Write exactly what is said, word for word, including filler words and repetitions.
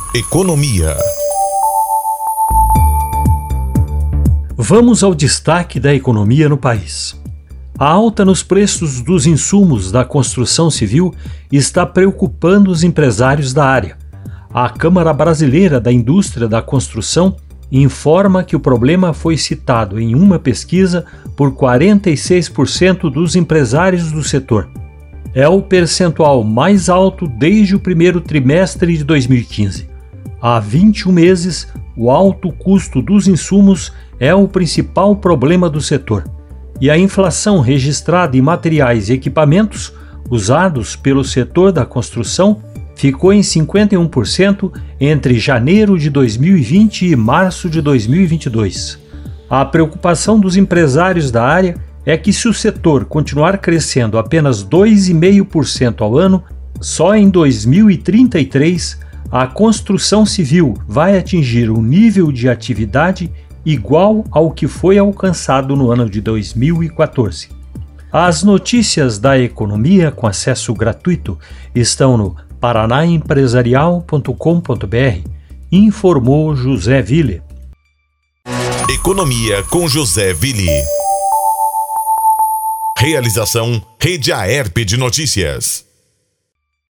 Economia. Vamos ao destaque da economia no país. A alta nos preços dos insumos da construção civil está preocupando os empresários da área. A Câmara Brasileira da Indústria da Construção informa que o problema foi citado em uma pesquisa por quarenta e seis por cento dos empresários do setor. É o percentual mais alto desde o primeiro trimestre de dois mil e quinze. Há vinte e um meses, o alto custo dos insumos é o principal problema do setor. E a inflação registrada em materiais e equipamentos usados pelo setor da construção ficou em cinquenta e um por cento entre janeiro de dois mil e vinte e março de dois mil e vinte e dois. A preocupação dos empresários da área é que, se o setor continuar crescendo apenas dois vírgula cinco por cento ao ano, só em dois mil e trinta e três a construção civil vai atingir um nível de atividade igual ao que foi alcançado no ano de dois mil e quatorze. As notícias da economia com acesso gratuito estão no paraná empresarial ponto com ponto br, informou José Ville. Economia com José Ville. Realização Rede Aerp de Notícias.